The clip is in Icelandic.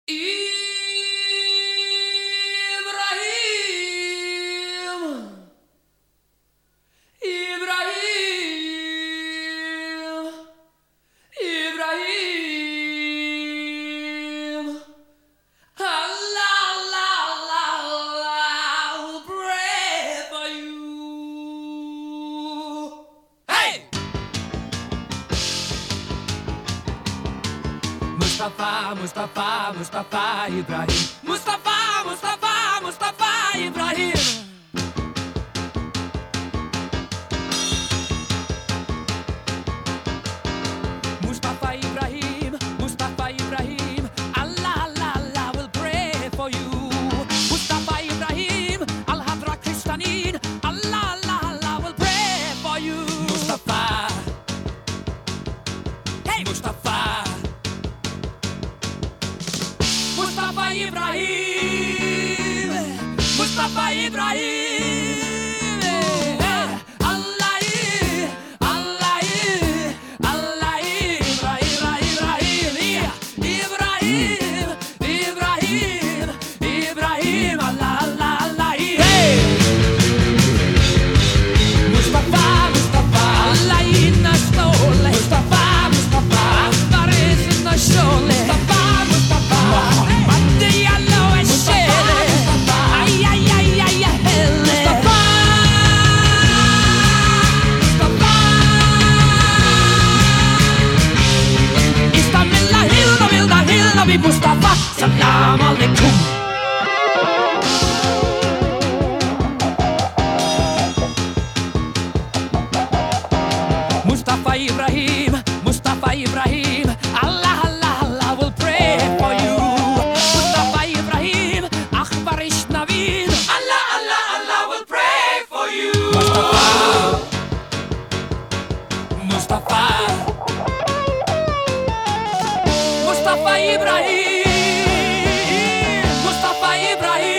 Ibrahim, Ibrahim, Ibrahim. Allah, Allah, Allah, Allah will pray for you. Hey! Mustafa, Mustafa, Mustafa Ibrahim. Mustafa, Mustafa, Mustafa Ibrahim. Mustafa Ibrahim, Mustafa Ibrahim. Allah, Allah, Allah will pray for you. Mustafa Ibrahim, Al-Hadra Kristanin. Allah, Allah, Allah will pray for you. Mustafa, hey Mustafa. Mustafa Ibrahim, Mustafa Ibrahim. Allah, Allah, Allah, Ibrahim, Ibrahim, Ibrahim, Ibrahim, Allah, Allah, Allah. Hey! Mustafa, Mustafa, Allah inna stole. Mustafa, Mustafa, Akbar is in the show. Mustafa, Mustafa. Mustafa, salam alaikum. Mustafa Ibrahim, Mustafa Ibrahim. Allah, Allah, Allah will pray for you. Mustafa Ibrahim, Akbar Ishnavin. Allah, Allah, Allah will pray for you. Mustafa, Mustafa Ibrahim, Mustafa Ibrahim.